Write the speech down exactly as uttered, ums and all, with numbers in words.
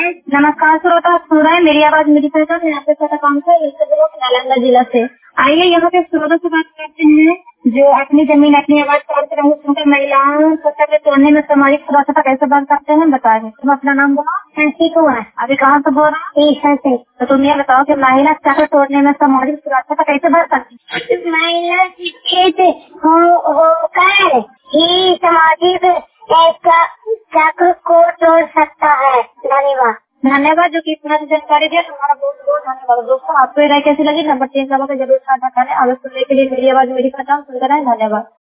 नमस्कार श्रोता, सुन रहे हैं मेरी आवाज मेरी पहचान। यहाँ पे छोटा काम से नालंदा जिला से आइए यहाँ पे श्रोता से बात करते हैं जो अपनी जमीन अपनी आवाज सुनकर महिलाओं सत्ता के तोड़ने में सामाजिक सुरक्षा कैसे बात करते हैं बताएंगे। तुम अपना नाम बोलो। ऐसी को है अभी कहाँ से बोल रहा है? तो तुम ये बताओ कि महिला सत्ता तोड़ने में सामाजिक सुरक्षा कैसे बात करती है? महिला शिक्षित होकर ही सामाजिक जागरूक को तोड़ सकता है। धन्यवाद। धन्यवाद जो कि इतना जानकारी दिया, तुम्हारा बहुत बहुत धन्यवाद। दोस्तों आपको ये राय कैसी लगी? नंबर तीन का जरूर साझा करें। आगे सुनने के लिए मेरी आवाज मेरी पहचान सुनकर धन्यवाद।